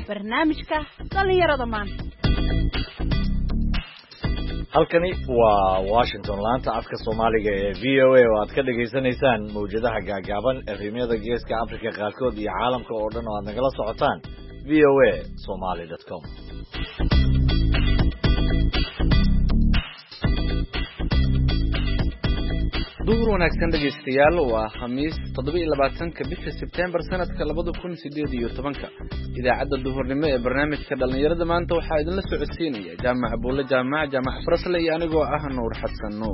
barnaamijka dhalinyarada maanta. halkani waa Washington laanta afka Soomaaliga ee VOA oo aad ka dhageysanaysaan mawjadaha gaagaaban efemyada geeska Afrika qaarkood iyo caalamka oo dhan oo aad nagala socotaan voasomali.com. duhur wanaagsan dhegeystayaal waa khamiis 27 bisha September sanadka 2018 idaacadda duhurnimo ee barnaamijka dhalinyarada maanta waxaa idin la socodsiinaya jaamac Abuule jaamac Farasle iyo anigoo ah Nuur Xasan Nuur.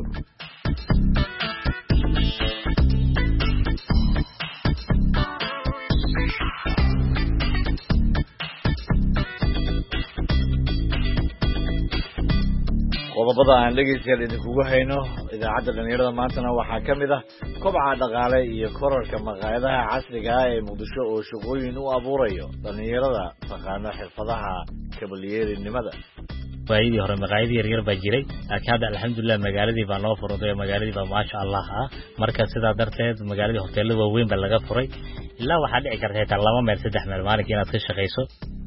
qodobada aan dhegeystayaal idinkugu hayno idaacadda dhalinyarada maantana waxaa ka mid ah kobaca dhaqaale iyo korarka maqaayadaha casriga ah ee Muqdisho oo shaqooyin u abuurayo dhalinyarada taqaano xirfadaha kabalyeerinimada. waayidii hore maqaayadii yar baa jiray laakiin hadda alxamdulillah magaaladii baa noo furay magaaladii baa maasha Allah marka sidaa darteed magaaladii hoteelada waaweyn baa laga furay ilaa waxaa dhici karta xitaa 2 meel 3 meel maalintii inaad ka shaqeyso.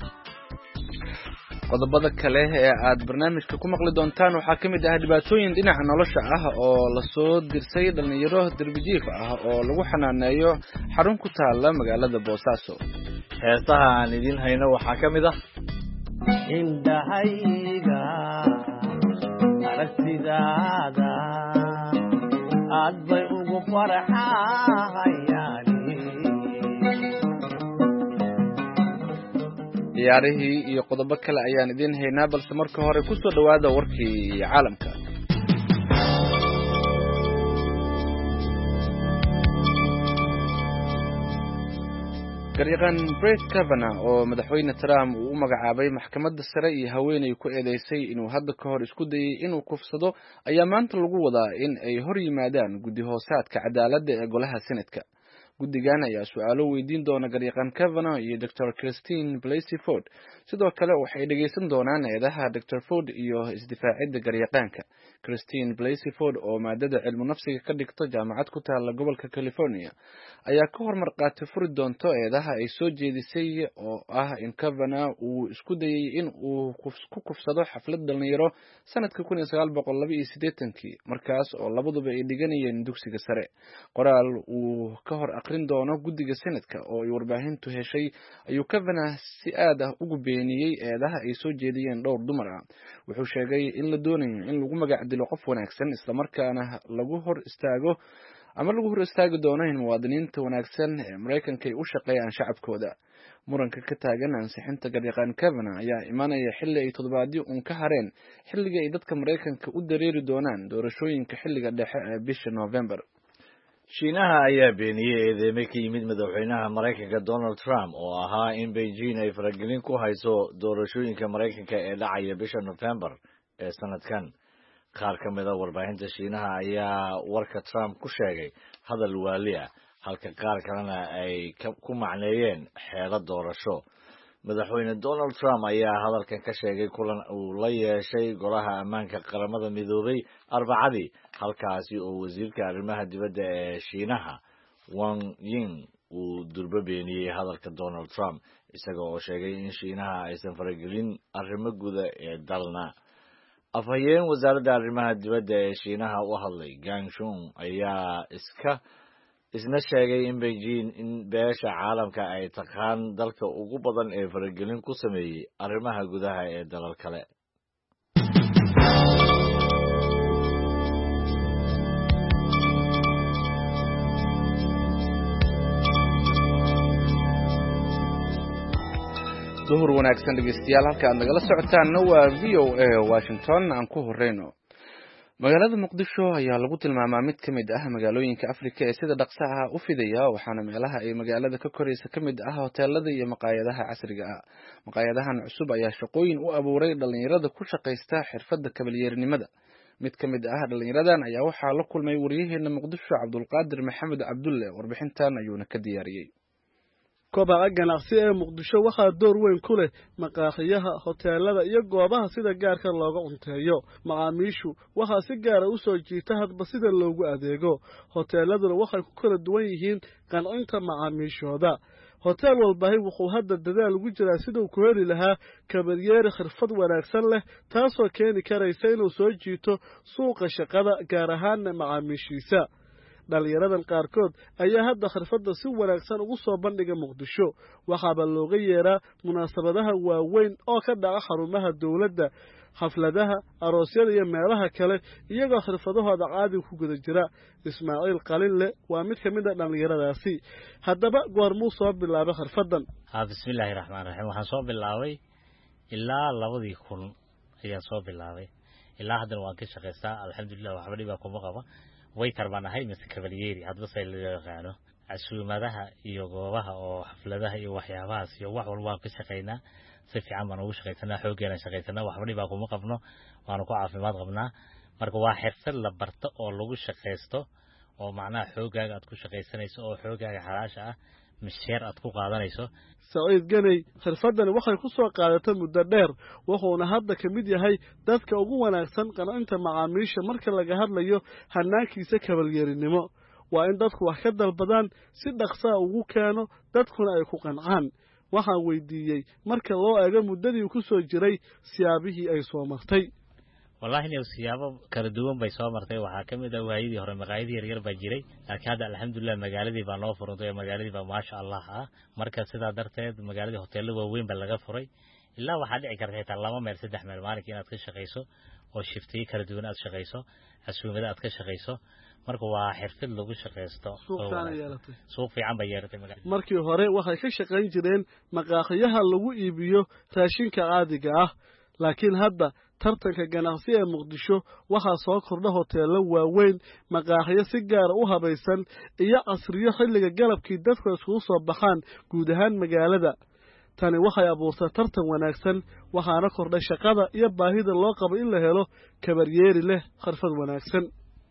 qodobada kale ee aad barnaamijka ku maqli doontaan waxaa ka mid ah dhibaatooyin dhinaca nolosha ah oo la soo dirsay dhalinyaro darbijiif ah oo lagu xanaaneeyo xarun ku taala magaalada Boosaaso. heesaha aan idin hayno waxaa ka mid ah indhahayga aragtidaada aad bay ugu farxayaan. ciyaarihii iyo qodobo kale ayaan idin haynaa balse marka hore ku soo dhawaada warkii caalamka. garyaqaan Brett Kavanaugh oo madaxweyne Trump uu u magacaabay maxkamadda sare iyo haweeney ku eedeysay inuu hadda ka hor isku dayay inuu kufsado ayaa maanta lagu wadaa in ay hor yimaadaan guddi hoosaadka cadaaladda ee golaha Senatka. guddigan ayaa su'aalo weydiin doona garyaqaan Kavanaugh iyo Dr. Christine Blasey Ford. sidoo kale waxay dhageysan doonaan eedaha Dr. Ford iyo isdifaacidda garyaqaanka. Christine Blasey Ford oo maadada cilmi nafsiga ka dhigto jaamacad ku taala gobolka California ayaa ka hormar qaatay furi doonto eedaha ay soo jeedisay oo ah in Kavanaugh uu isku dayay in uu ku kufsado xaflad dhalinyaro sanadka 1982 markaas oo labaduba ay dhiganayeen dugsiga sare. qoraal uu ka hor aqrin doono guddiga Senatka oo ay warbaahintu heshay ayuu Kavanaugh si aad ah ugu beeniyay eedaha ay soo jeediyeen dhowr dumar ah. wuxuu sheegay in la doonayo in lagu magac dilo qof wanaagsan isla markaana lagu hor istaagi doono in muwaadiniinta wanaagsan ee Mareykanka ay u shaqeeyaan shacabkooda. muranka ka taagan ansixinta garyaqaan Kavanaugh ayaa imaanaya xilli ay toddobaadyo ka hareen xilliga ay dadka Mareykanka u dareeri doonaan doorashooyinka xilliga dhexe ee bisha November. Shiinaha ayaa beeniyay eedeymo ka yimid madaxweynaha Mareykanka Donald Trump oo ahaa in Beijing ay faragelin ku hayso doorashooyinka Mareykanka ee dhacaya bisha November ee sanadkan. qaar ka mid ah warbaahinta Shiinaha ayaa warka Trump ku sheegay hadal waali ah halka qaar kalena ay ku macneeyeen xeelad doorasho. madaxweyne Donald Trump ayaa hadalkan ka sheegay kulan uu la yeeshay golaha ammaanka qaramada midoobay Arbacadii halkaasi oo wasiirka arrimaha dibadda ee Shiinaha Wang Yi uu durba beeniyay hadalka Donald Trump isaga oo sheegay in Shiinaha aysan faragelin arrimo guda ee dalna. afhayeen wasaaradda arrimaha dibadda ee Shiinaha u hadlay Gang Shun ayaa isna sheegay in Beijing in beesha caalamka ay taqaan dalka ugu badan ee faragelin ku sameeyay arrimaha gudaha ee dalal kale. duhur wanaagsan dhegeystayaal halka aad nagala socotaanna waa VOA Washington aan ku horeyno. magaalada Muqdisho ayaa lagu tilmaamaa mid ka mid ah magaalooyinka Afrika ee sida dhaqsaha u fidaya waxaana meelaha ay magaalada ka koraysa ka mid ah hoteelada iyo maqaayadaha casriga ah. maqaayadahan cusub ayaa shaqooyin u abuuray dhalinyarada ku shaqeysta xirfadda kabalyeerinimada. mid ka mid ah dhalinyaradan ayaa waxaa la kulmay wariyaheena Muqdisho Cabdulqaadir Maxamed Cabdulle warbixintan ayuuna ka diyaariyay. kobaca ganacsi ee Muqdisho waxaa door weyn ku leh maqaaxiyaha, hoteelada iyo goobaha sida gaarka looga cunteeyo. macaamiishu waxaa si gaar ah u soo jiita hadba sida loogu adeego. hoteeladuna waxay ku kala duwan yihiin qancinta macaamiishooda. hotel walbahi wuxuu hadda dadaal ugu jiraa siduu ku heli lahaa kabaryeeri xirfad wanaagsan leh taasoo keeni karaysa inuu soo jiito suuqa shaqada gaar ahaanna macaamiishiisa dhalinyaradan qaarkood ayaa hadda xirfadda si wanaagsan ugu soo bandhiga muqdisho waxaaba looga yeeraa munaasabadaha waaweyn oo ka dhaca xarumaha dowladda xafladaha aroosyada iyo meelaha kale iyagoo xirfadahooda caadiga ku guda jira ismaaciil qalinle waa mid ka mid a dhallinyaradaasi haddaba goormuu soo bilaabay xirfaddan bismillaahi raxmaan raxiim waxaan soo bilaabay ilaa 2000 ayaan soo bilaabay ilaa haddana waan ka shaqaystaa alxamdulilah waxba dhibaa kuma qaba waytar baan ahay mise kabalyeeri hadba say loo yaqaano casuumadaha iyo goobaha oo xafladaha iyo waxyaabahaas iyo wax walba waan ka shaqaynaa si fiican baan ugu shaqaysanaa xooggeena shaqaysanaa waxba dhibaa kuma qabno waanu ku caafimaad qabnaa marka waa xirfad la barto oo lagu shaqaysto oo macnaha xooggaaga aad ku shaqaysanayso oo xooggaaga xalaasha ah misheer aad ku qaadanayso saciid ganay xirfaddani waxay ku soo qaadatay muddo dheer wuxuuna hadda ka mid yahay dadka ugu wanaagsan qancinta macaamiisha marka laga hadlayo hanaankiisa kabalyeerinimo waa in dadku wax ka dalbadaan si dhaqsaa ugu keeno dadkuna ay ku qancaan waxaan weydiiyey marka loo eego muddadii ku soo jiray siyaabihii ay soo martay wallahi inay siyaabo kala duwan bay soo martay waxa kamid ah waayidii hore maqaayadii yar baa jiray laakiin hadda alxamdulillah magaaladii baa loo furay magaaladii baa maasha Allah marka sidaa darteed magaaladii hoteelo waaweyn baa laga furay ilaa waxa dhici karta xitaa 2 meel 3 meel maalintii inaad ka shaqeyso oo shiftiye kala duwan aad shaqeyso casuumada aad ka shaqeyso marka waa xirfad lagu shaqeysto suuq fiican bay yeelatay magaalada markii hore waxay ka shaqeyn jireen maqaaxiyaha lagu iibiyo raashinka caadiga ah laakiin hadda tartanka ganacsi ee muqdisho waxaa soo kordha hoteelo waaweyn maqaaxiyo si gaar u habaysan iyo casriyo xilliga galabkii dadku isugu soo baxaan guud ahaan magaalada tani waxay abuurtay tartan wanaagsan waxaana kordhay shaqada iyo baahida loo qabo in la helo kabaryeeri leh xirfad wanaagsan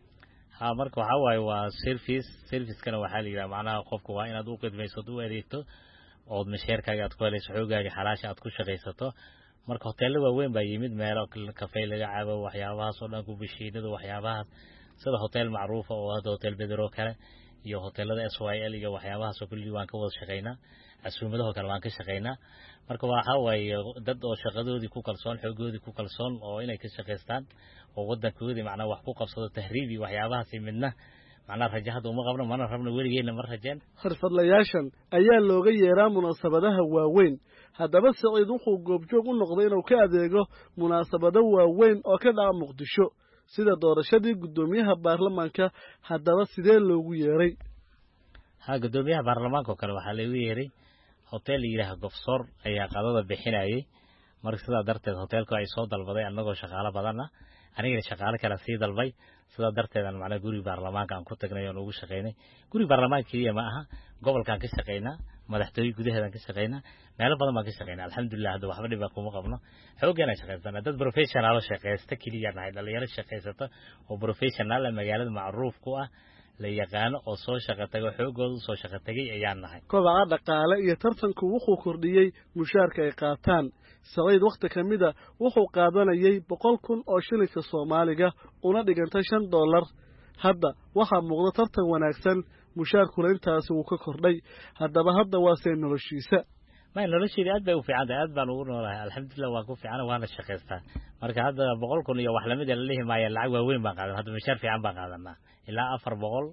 marka waxa waaye waa service-kana waxaa la yiraahdaa macnaha qofku waa inaad u qidmayso u adeegto oo misheerkaaga aad ku helayso xoogaaga xalaasha aad ku shaqaysato marka hoteelo waaweyn baa yimid meelo kafee laga cabo waxyaabahaas oo dhan ku bishiidada waxyaabahaas sida hotel macruuf oo hada hotel bedro kale iyo hoteelada SYL iyo waxyaabahaas oo kulli waan ka wada shaqeynaa casuumadaha kale waan ka shaqeynaa marka waxa waaye dad oo shaqadoodii ku kalsoon xoogoodii ku kalsoon oo inay ka shaqeystaan oo wadankoodii macna wax ku qabsado tahriibi waxyaabahaas midna macna rajahada uma qabno mana rabno weligeena mar rajeen xirfadlayaashan ayaa looga yeeraa munaasabadaha waaweyn haddaba Saciid wuxuu goobjoog u noqday inuu ka adeego munaasabado waaweyn oo ka dhaca Muqdisho sida doorashadii gudoomiyaha baarlamaanka haddaba sidee loogu yeeray gudoomiyaha baarlamaanka kale waxa lagu yeeray hotel yiraahdo Gofsor ayaa qadada bixinayay marka sidaa darteed hotelku ay soo dalbaday anagoo shaqaale badan aniga shaqaale kala sii dalbay sidaa darteed aan macna guri baarlamaanka aan ku tagnay oo ugu shaqeynay guri baarlamaanka ma aha gobolkan ka shaqeynaa madaxtooyada gudaheeda ka shaqeynaa meel badan baan ka shaqeynaa alxamdulillah hadda waxba dhib kuma qabno xoogana shaqeysana dad professional oo shaqeysta kaliya nahay dhalinyaro shaqeysata oo professional magaalada macruuf ku ah la yaqaan oo soo shaqo tago xoogoodu soo shaqo tagay ayaan nahay kobaca dhaqaale iyo tartanku wuxuu kordhiyay mushaarka ay qaataan Saciid waqti kamida wuxuu qaadanayay 100,000 oo shilinka Soomaaliga una dhigantay $5 hadda waxaa muuqda tartan wanaagsan mushaarku intaasi uu ka kordhay hadaba hadda waa sey noloshiisa ma noloshiisa aad bay u fiican aad baan ugu noolahay alxamdulillah waa ku fiican waana shaqeystaa marka hadda 100,000 iyo wax la mid ah leeyahay ma lacag waaweyn baan qaadan hadda mushaar fiican baan qaadanaa ilaa 400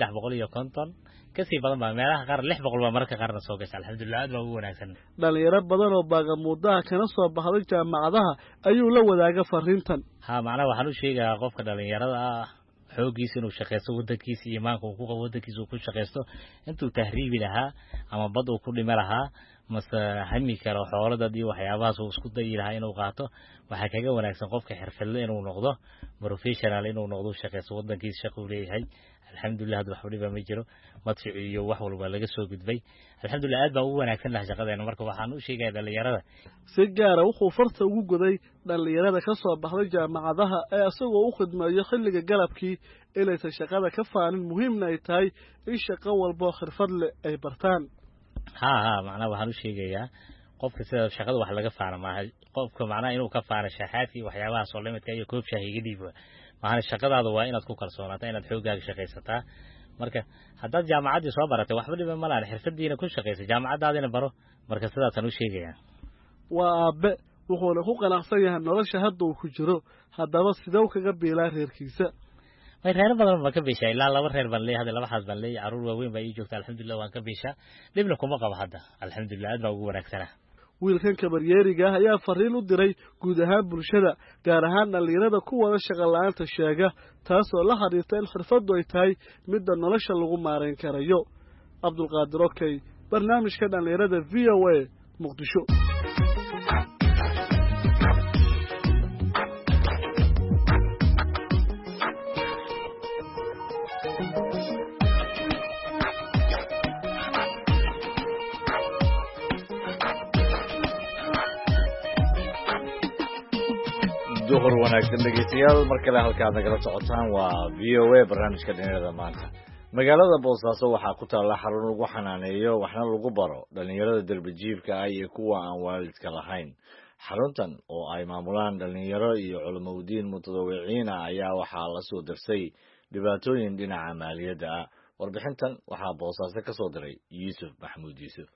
350 kasii badan baa meelaha qaar 600 baa marka qaarna soo gashay alxamdulillah aad baa ugu wanaagsan dhalinyaro badan oo baagamuudaha kana soo baxday jaamacadaha ayuu la wadaaga fariintan macnaha waxaan u sheegayaa qofka dhalinyarada xoogiisa inuu shaqeysto wadankiisa iimaanka uu ku qabo wadankiisa uu ku shaqeysto intuu tahriibi lahaa ama bad uu ku dhima lahaa mase hami karo xoolada iyo waxyaabahaas uu isku dayi lahaa inuu qaato waxa kaga wanaagsan qofka xirfadle inuu noqdo professional inuu noqdo shaqeysto wadankiisa shaqo u leeyahay alxamdulillah hadda waxba dhiba ma jiro madfic iyo wax walba laga soo gudbay alxamdulillah aad baa ugu wanaagsan laha shaqadeena marka waxaan u sheegayaa dhalinyarada si gaar ah wuxuu farta ugu goday dhalinyarada ka soo baxday jaamacadaha ee asagoo u khidmeeyo xilliga galabkii inaysan shaqada ka faanin muhiimna ay tahay in shaqo walba xirfad leh ay bartaan macnaha waxaan u sheegayaa qofka sida shaqada wax laga faano maaha qofka macnaha inuu ka faano shaqaadkii waxyaabaha soo limidka iyo koob shaahiga dhiib macnaha shaqadaadu waa inaad ku kalsoonaataa inaad xoogaaga shaqaysataa marka haddaad jaamacaddii soo baratay waxba dhiba ma lahan xirfadiina ku shaqaysay jaamacaddaadina baro marka sidaasaan u sheegayaa waa aabe wuxuuna ku qanacsan yahay nolosha hadda uu ku jiro haddaba sidee u kaga biilaa reerkiisa way reer badan baan ka biishaa ilaa 2 reer baan leeyahay 2 xaas baan leeyahay caruur waaweyn baa ii joogta alxamdulillah waan ka biishaa dhibna kuma qabo hadda alxamdulillah aad baa ugu wanaagsanaa wiilkan kabaryeeriga ah ayaa fariin u diray guud ahaan bulshada gaar ahaan dhalinyarada ku wada shaqo la'aanta sheega taasoo la xiriirta in xirfaddu ay tahay midda nolosha lagu maarayn karayo cabdulqaadir okey barnaamijka dhalinyarada VOA muqdisho duhur wanaagsan dhegeystayaal mar kale halkaad nagala socotaan waa VOA barnaamijka dhalinyarada maanta magaalada Boosaaso waxaa ku taalla xarun lagu xanaaneeyo waxna lagu baro dhalinyarada darbijiifka ah iyo kuwa aan waalidka lahayn xaruntan oo ay maamulaan dhalinyaro iyo culimadiin mutadawiciin ayaa waxaa la soo darsay dhibaatooyin dhinaca maaliyadda ah warbixintan waxaa Boosaaso ka soo diray Yuusuf Maxamuud Yuusuf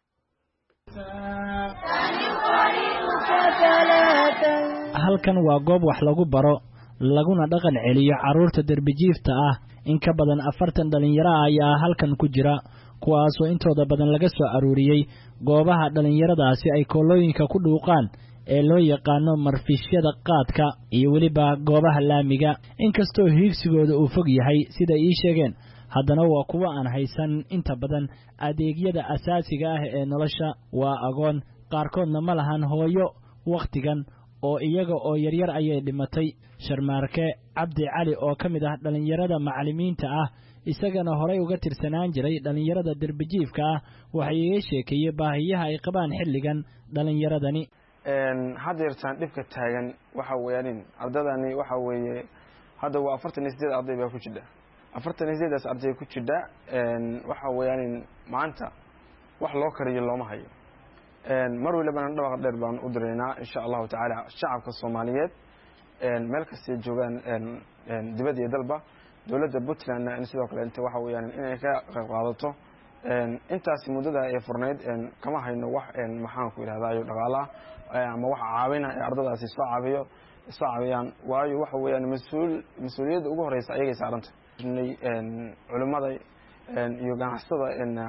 halkan waa goob wax lagu baro laguna dhaqan celiyo carruurta darbijiifta ah in ka badan 40 dhalinyaro ayaa halkan ku jira kuwaasoo intooda badan laga soo aruuriyey goobaha dhalinyaradaasi ay koolooyinka ku dhuuqaan ee loo yaqaano marfishyada qaadka iyo weliba goobaha laamiga inkastoo hiigsigooda uu fog yahay sida ii sheegeen haddana waa kuwa aan haysan inta badan adeegyada asaasiga ah ee nolosha waa agoon qaarkoodna ma lahan hooyo wakhtigan oo iyaga oo yaryar ayay dhimatay sharmaarke cabdi cali oo ka mid ah dhalinyarada macallimiinta ah isagana horay uga tirsanaan jiray dhalinyarada darbijiifka ah waxay iga sheekeeyey baahiyaha ay qabaan xilligan dhalinyaradani haddeertaan dhibka taagan waxa weeyaan ardadani waxa weeye hadda waa 48 arday baa ku jira 48daas arday ku jira waxa weeyaan maanta wax loo kariyo looma hayo mar waliba dhawaaq dheer baan u direynaa insha Allah taala shacabka Soomaaliyeed meel kasta joogan dibadda iyo dalba dawladda Puntland in sidoo kale inta waxa weeyaan inay ka qayb qaadato intaas muddada ay furneyd kama hayno wax maxaan ku yiraahdaa dhaqaalaha ama wax caawina ardadaasi soo caawiyaan waayo waxa weeyaan mas'uuliyadda ugu horeysa ayay saarantay culimada iyo ganacsatada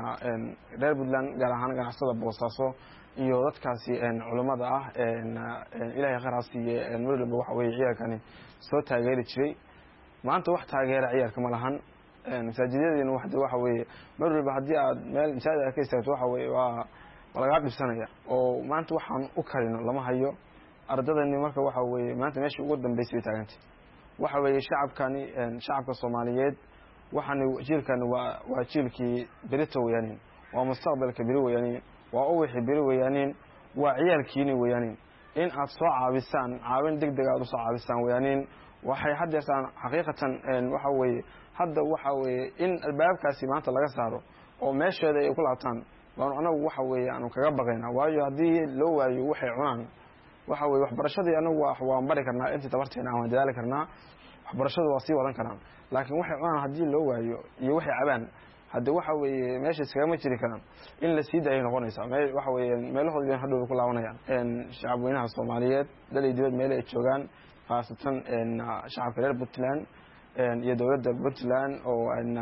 reer Puntland gaar ahaan ganacsatada Boosaaso iyo dadkaasi culimada ah ilaahay kharaasiye marwalba waxa weeye ciyaarkani soo taageeri jiray maanta wax taageera ciyaarka ma lahan masaajidadina waxa weeye marwalba hadii aad meel masaajid ka istaagto waxa weeye waa laga dhibsanaya oo maanta waxaan u karino lama hayo ardadani marka waxa weeye maanta meeshii ugu dambeysay taagantay waxa weeye shacabka Soomaaliyeed waxaan jiilkan waa jiilkii berito weeyaan waa mustaqbalka beri weeyaan waa oo wixii beri weeyaan waa ciyaalkiini weeyaan in aad soo caabisaan caawin degdeg ah u soo caabisaan weeyaan waxay haddeertaan xaqiiqatan waxa weeye hadda waxa weeye in albaabkaasi maanta laga saaro oo meesheeda ay ku laabtaan baan anagu waxa weeye aanu kaga baqayna waayo hadii loo waayo waxay cunaan waxa weeye waxbarashadii anagu waan bari karnaa inta tabarteena aan dadaali karnaa waxbarashadu waa sii wadan karaan laakiin waxay cunaan hadii loo waayo iyo waxay cabaan hadda waxa weeye meesha iskama jiri karaan in la sii daayo noqonaysa waxa weeye meelahooda hadhow ku laabanayaan shacabweynaha Soomaaliyeed dalay dibad meel ay joogaan khaasatan shacabka reer Puntland iyo dawladda Puntland oo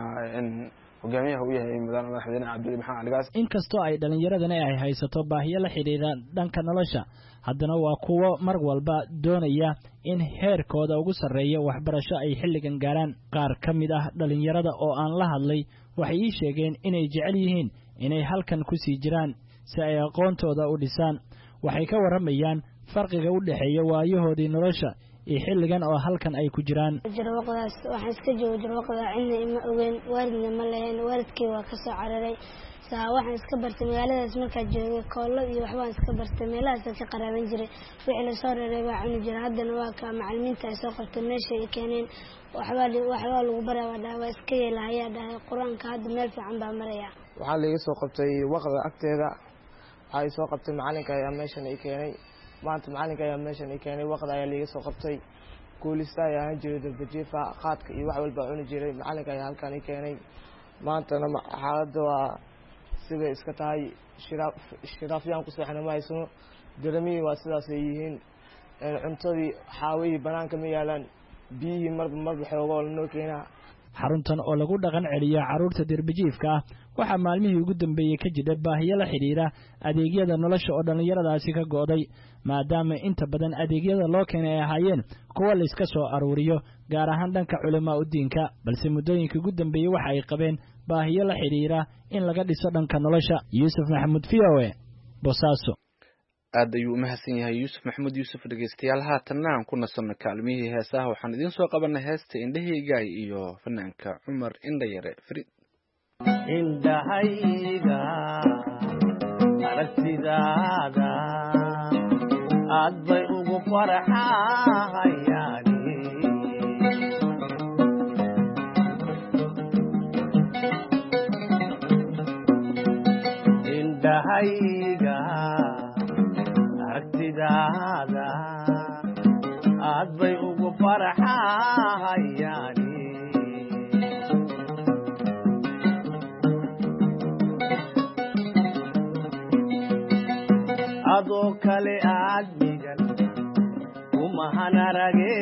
hogaamiyaha u yahay madaxweyne Cabdi Maxamed Aligaas inkastoo ay dhalinyaradani ay haysato baahiyo la xiriira dhanka nolosha haddana waa kuwo mar walba doonaya in heerkooda ugu sarreeyo waxbarasho ay xilligan gaaraan qaar ka mid ah dhalinyarada oo aan la hadlay waxay ii sheegeen inay jecel yihiin inay halkan ku sii jiraan si ay aqoontooda u dhisaan waxay ka waramayaan farqiga u dhaxeeya waayahoodii nolosha iyo xilligan oo halkan ay ku jiraan jirwaqdaas waxaan iska joogo jirwaqda cidna ima ogeyn waalidna ma lahayn waalidkii waa ka soo cararay waxaan iska bartay magaaladaas markaa joogay koolo iyo waxbaan iska bartay meelahaas ka qaraaban jiray wixii la soo reeray baa cuni jiray haddana waa ka macallimiinta ay soo qabtay meesha ay keeneen waxbaa lagu baraa waa iska yeelahayaa dhahay qur-aanka hadda meel fiican baa maraya waxaa laiga soo qabtay waqda agteeda waxaa soo qabtay macalinka ayaa meeshan i keenay maanta macalinka ayaa meeshan i keenay waqda ayaa laiga soo qabtay guulista ayaa ahaan jiray darbajiifa qaadka iyo wax walba cuni jiray macalinka ayaa halkan i keenay maantana xaaladda waa siday iska tahay shiraafyaan ku seexana ma haysano daramihii waa sidaasay yihiin cuntadii xaawihii banaanka ma yaalaan biyihii marba xoogoo lanoo keenaa xaruntan oo lagu dhaqan celiya carruurta derbijiifka ah waxaa maalmihii ugu dambeeyey ka jira baahiyo la xidhiidha adeegyada nolosha oo dhallinyaradaasi ka go'day maadaama inta badan adeegyada loo keenay ay ahaayeen kuwa layska soo aruuriyo gaar ahaan dhanka culamaa u diinka balse muddooyinka ugu dambeeyey waxa ay qabeen baahiyo la xidhiidha in laga dhiso dhanka nolosha yuusuf maxamuud v o e boosaaso aad ayuu umahadsan yahay yuusuf maxamuud yuusuf dhegeystayaal haatanna aan ku nasanno kaalmihii heesaha waxaan idiin soo qabanay heesta indhahaygaay iyo fanaanka cumar indhayare fariid indhahayga aragtidaada aad bay ugu farxahayaani indhahayga aragtidaada aad bay ugu farxahayaani adoo kale aadmigan umahanarage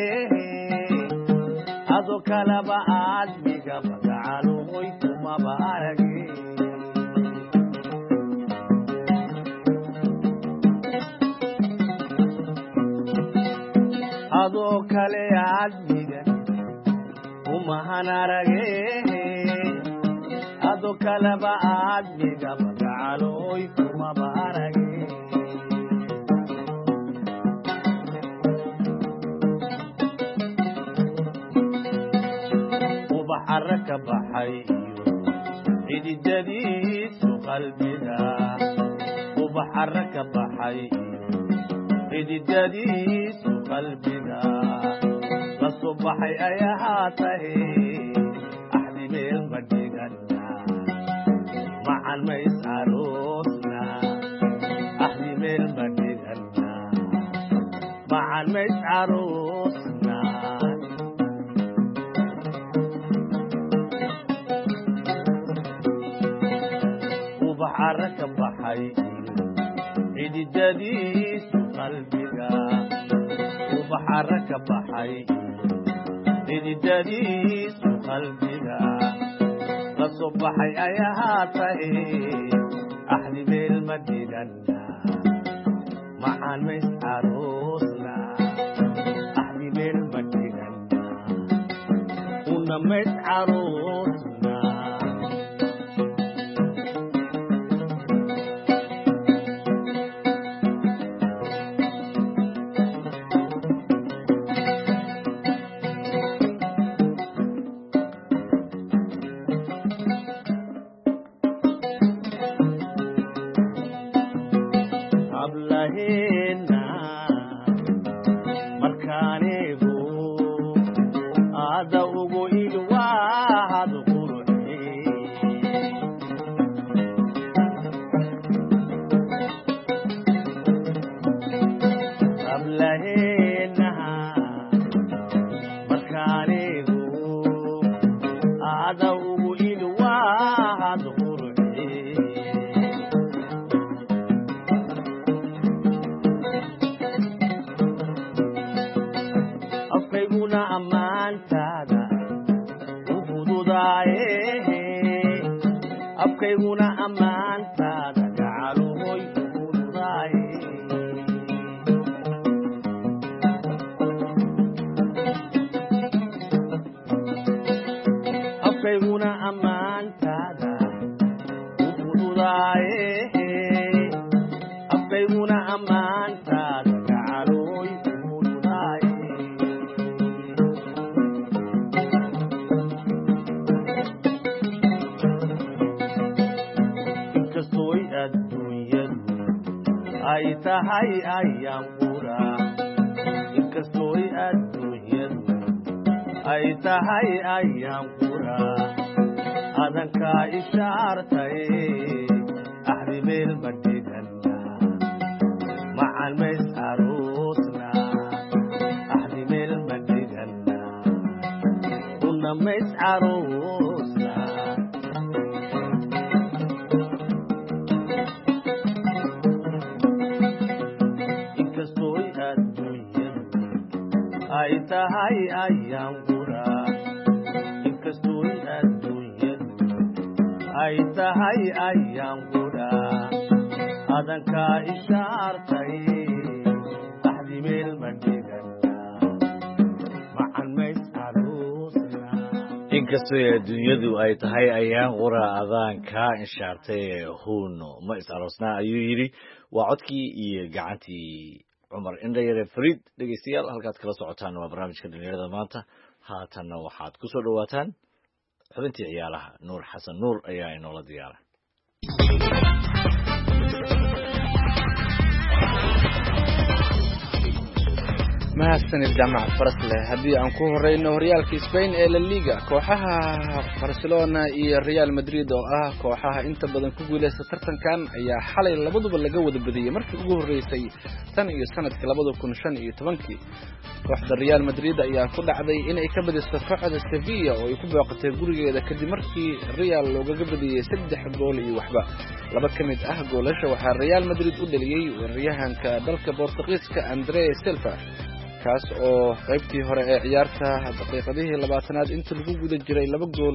adoo kaleba aadmiga magacaluhoy kumaba arage adoo kale aadmigan umahanarage adoo kaleba aadmiga magacaluhoy kumaba arage arka baxay iyo xididadiisu qalbiga ubax arka baxay iyo xididadiisu qalbiga la soo baxay ay ahaatahe axdi meel ma dhigana macan ma is aroosna axdi meel ma dhigana macan ma is aroosna arka baxay xididadiisu qalbiga ubax arka baxay xididadiisu qalbiga la soo baxay ay ahaatahe axdi meel ma dhigana macan ma is aroosna axdi meel ma dhigana una ma is aroosna afkayguna ammaantaada gacaluhoy kuudaaye afkayguna ammaantaada ukududaaye afkayguna ammaantaada gacaluhoy kuudaaye inkastoy adduunyadu ay tahay ayaan qura inkastoy adduunyadu ay tahay ayaan qura adankaa ishaartay axdi meel ma dhigana macan mays aroosna axdi meel ma dhigana una mays aroosna tahay ayaan qura inkastoo adduunyadu ay tahay ayaan qura adankaa ishaartay axdi meel ma dhigana macan mays aroosna inkastoo adduunyadu ay tahay ayaan qura adaan kaa inshaartay huuno ma is aroosnaa ayuu yidhi waa codkii iyo gacantii cumar indhayare fariid dhegeystayaal halkaad kala socotaan waa barnaamijka dhalinyarada maanta haatanna waxaad ku soo dhawaataan xubintii ciyaaraha nuur xasan nuur ayaa inoola diyaara mahadsanid jaamac farasle haddii aan ku horeyno horyaalka Spain ee La Liga kooxaha Barcelona iyo Real Madrid oo ah kooxaha inta badan ku guuleysta tartankan ayaa xalay labaduba laga wada badiyay markii ugu horeysay tan iyo sanadka 2015 kooxda Real Madrid ayaa ku dhacday inay ka badiso kooxda Sevilla oo ay ku booqatay gurigeeda kadib markii Real looga badiyay 3 gool iyo waxba laba kamid ah goolasha waxaa Real Madrid u dhaliyay weeraryahanka dalka Portugiiska André Silva kaas oo qaybtii hore ee ciyaarta daqiiqadihii 20aad inta lagu guda jiray laba gool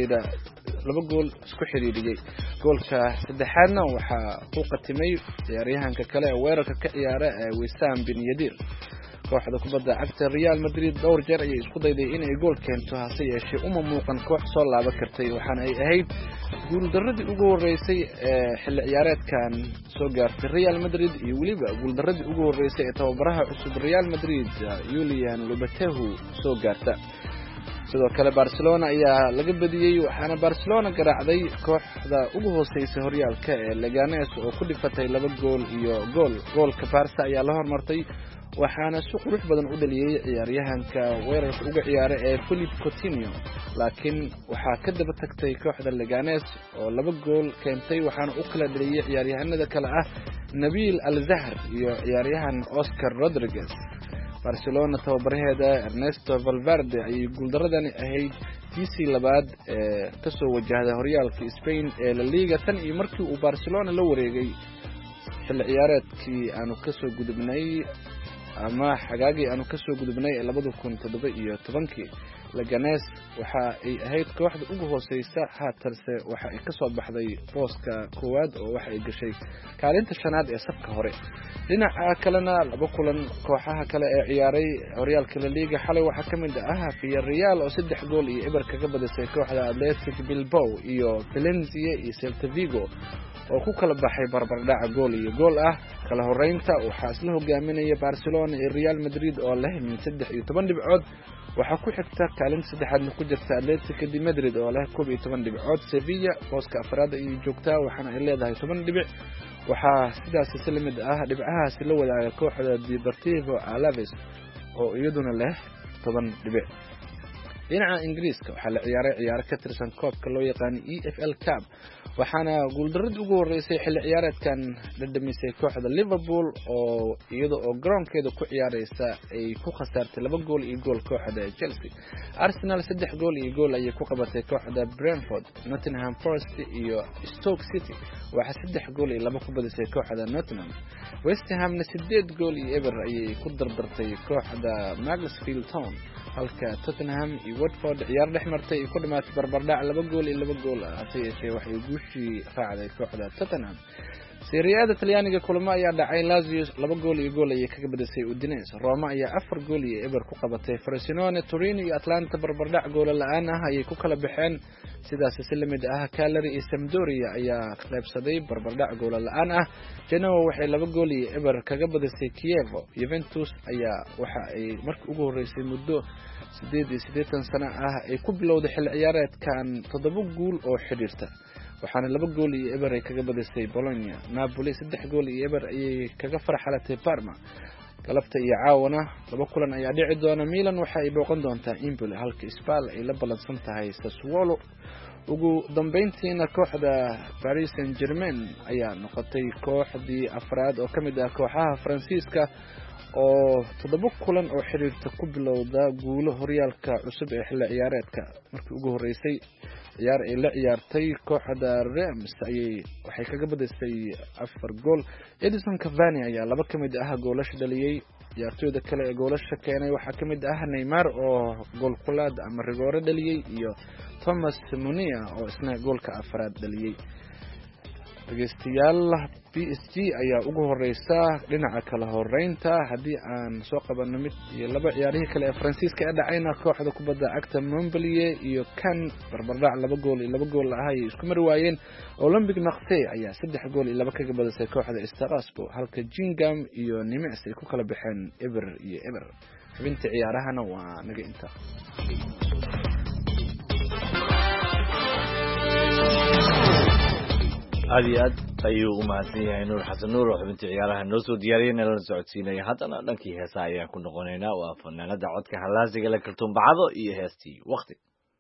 isku xiriiriyay goolka saddexaadna waxa uu qatimay ciyaaryahanka kale ee weerarka ka ciyaara Wissam Ben Yedder kooxda kubadda cagta Real Madrid dhowr jeer ayay isku dayday inay gool keento hase yeeshee uma muuqan koox soo laaban kartay waxaana ay ahayd guul darradii ugu horeysay ee xilli ciyaareedkan soo gaartay Real Madrid iyo waliba guul darradii ugu horeysay ee tababaraha cusub Real Madrid Julian Lopetegui soo gaarta sidoo kale Barcelona ayaa laga badiyay waxaana Barcelona garaacday kooxda ugu hooseysa horyaalka ee Leganes oo ku dhifatay 2 gool iyo goolka Barca ayaa la hormartay waxaana si qurux badan u dhaliyay ciyaaryahanka weerarka uga ciyaara ee Philippe Coutinho laakiin waxaa ka daba tagtay kooxda Leganes oo 2 gool keentay waxaana u kala dhaliyay ciyaaryahanada kale ah Nabil Al-Zahr iyo ciyaaryahan Oscar Rodriguez Barcelona tababaraheeda Ernesto Valverde ay guuldaradani ahayd tiisii labaad ee ka soo wajahday horyaalka Spain ee La Liga tan iyo markii uu Barcelona la wareegay xilli ciyaareedkii aanu ka soo gudubnay ama xagaagii aanu ka soo gudubnay 2017 Leganes waxa ay ahayd kooxda ugu hooseysa haatanse waxa ay ka soo baxday booska koowaad oo waxa ay gashay kaalinta shanaad ee safka hore dhinaca kalena laba kulan kooxaha kale ee ciyaaray horyaalka La Liga xalay waxa kamid ah Villarreal oo 3 gool iyo eber kaga badisay kooxda Athletic Bilbao iyo Valencia iyo Celta Vigo oo ku kala baxay barbardhac gool iyo gool ah kala horeynta waxa isla hogaaminaya Barcelona iyo Real Madrid oo leh 13 dhibcood waxa ku xigta kaalinta saddexaad ku jirta Atletico de Madrid oo leh 12 dhibcood Sevilla booska afraad ay joogtaa waxaana ay leedahay 10 dhibic waxa sidaas isla mid ah dhibcahaas la wadaaga kooxda Deportivo Alaves oo iyaduna leh 10 dhibic dhinaca Ingiriiska waxa la ciyaaray ciyaar ka tirsan koobka loo yaqaan EFL Cup waxaana guuldarrada ugu horeysay xilli ciyaareedkan dhadhamisay kooxda Liverpool oo iyada oo garoonkeeda ku ciyaareysa ay ku khasaartay 2 gool iyo gool kooxda Chelsea Arsenal 3 gool iyo gool ayay ku qabatay kooxda Brentford Nottingham Forest iyo Stoke City waxa 3 gool iyo 2 ku badisay kooxda Nottingham West Ham 8 gool iyo eber ayay ku dardartay kooxda Macclesfield Town halka Tottenham iyo Watford ciyaar dhexmartay ay ku dhamaatay barbardhac 2 gool iyo 2 gool waxay guushii raacday kooxda Tottenham Serie A Talyaaniga kulamo ayaa dhacay Lazio 2 gool iyo gool ayay kaga badisay Udinese Roma ayaa 4 gool iyo eber ku qabatay Frosinone Torino iyo Atlanta barbardhac gool la'aan ah ayay ku kala baxeen sidaas isla mid ah Cagliari iyo Sampdoria ayaa qaybsaday barbardhac gool la'aan ah Genoa waxay 2 gool iyo eber kaga badisay Chievo Juventus ayaa waxa ay markii ugu horeysay muddo 88 sano ah ay ku bilowday xilli ciyaareedkan 7 gool oo xiriirta waxaana 2 gool iyo eber ay kaga badisay Bologna Napoli 3 gool iyo eber ayay kaga farxalatay Parma galabta iyo caawana 2 kulan ayaa dhici doona Milan waxa ay booqan doontaa Empoli halka Spal ay la balansan tahay Sassuolo ugu dambeyntiina kooxda Paris Saint-Germain ayaa noqotay kooxdii afraad oo kamid ah kooxaha Faransiiska oo 7 kulan oo xiriirta ku bilowda guulo horyaalka cusub ee xilli ciyaareedka markii ugu horeysay ciyaar ay la ciyaartay kooxda Reims waxay kaga badisay 4 gool Edison Cavani ayaa 2 kamid ah goolasha dhaliyay ciyaartooyda kale ee goolasha keenay waxaa ka mid ah Neymar oo gool kulaad ama rigoore dhaliyay iyo Thomas Munia oo isna goolka afraad dhaliyay. dhegeystayaal PSG ayaa ugu horeysa dhinaca kala horeynta haddii aan soo qabanno mid iyo laba ciyaarihii kale ee Faransiiska ee dhacayna kooxda kubadda cagta Montpellier iyo Cannes barbardhac 2 gool ah ay isku mari waayeen. Olympique Marseille ayaa 3 gool iyo 2 kaga badisay kooxda Strasbourg halka Gingam iyo Nimes ay ku kala baxeen eber iyo eber. xubinta ciyaarahana waa naga inta. aad iyo aad ayuu u mahadsan yahay Nuur Xasan Nuur oo xubintii ciyaaraha noo soo diyaariyay nala socodsiinaya. haddana dhankii heesaha ayaan ku noqonaynaa. waa fanaanada codka halaasiga la Kaltuun Bacdo iyo heestii waqti.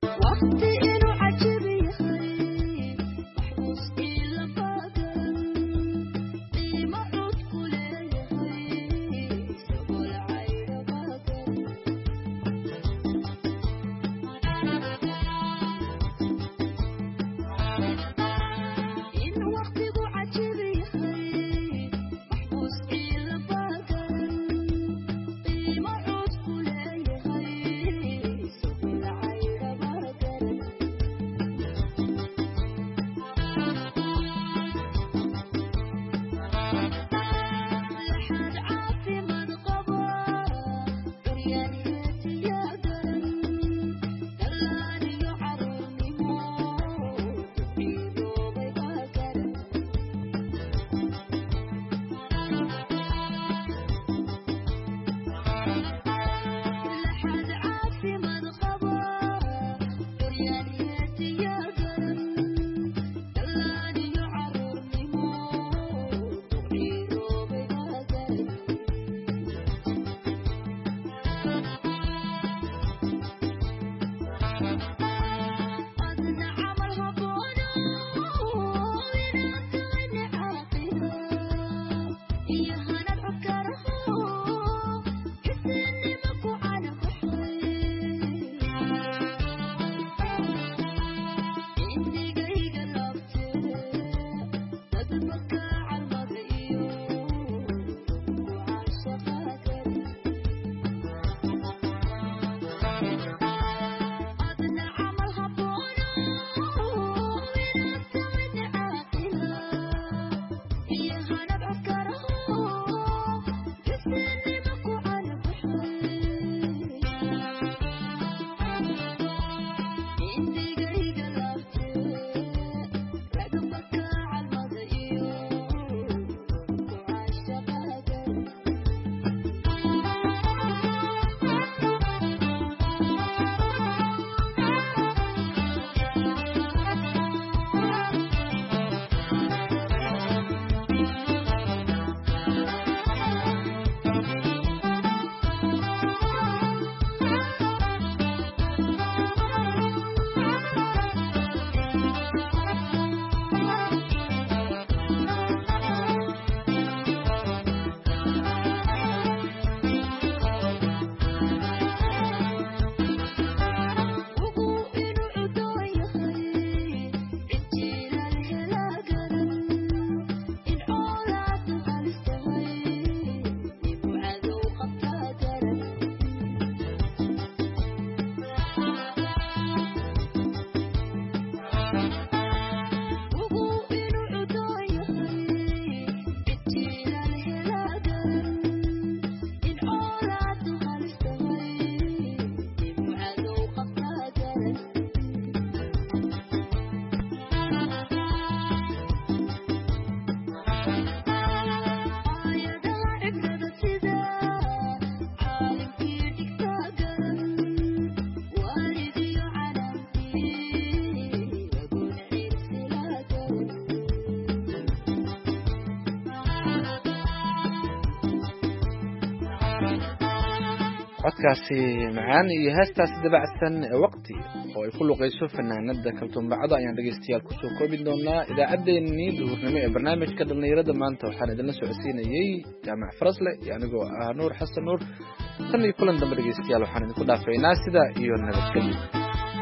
codkaasi macaan iyo heestaasi dabacsan waqti oo ay ku luqayso fanaanada Kaltuun Bacdo ayaan dhageystayaal ku soo koobi doonaa idaacadeennii duhurnimo ee barnaamijka dhalinyarada maanta. waxaan idin la socodsiinayay Jaamac Farasle iyo anigoo ah Nuur Xasan Nuur. tan iyo kulan dambe dhageystayaal waxaan idinku dhaafaynaa sida iyo nabadgelyo.